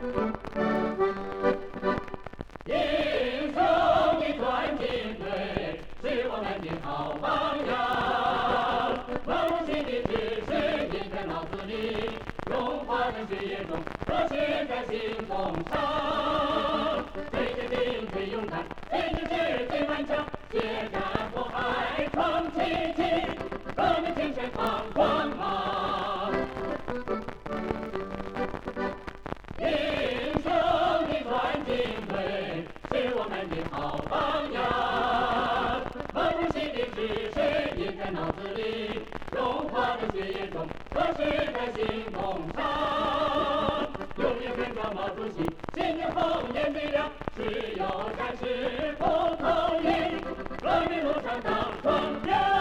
英雄的专军队是我们的好榜样，梦想的志士印在脑子里，融化在血液中，热血在心中烧。最坚定，最勇敢，最机智，最顽强，血战火海闯奇迹，革命精神放光芒。英雄的专军队是我们的好榜样，梦想的志士印在脑子里，融化在血液中，热血在心中烧。永远跟着毛主席，信念红颜力量，只有战士不投降，革命路上当壮阳。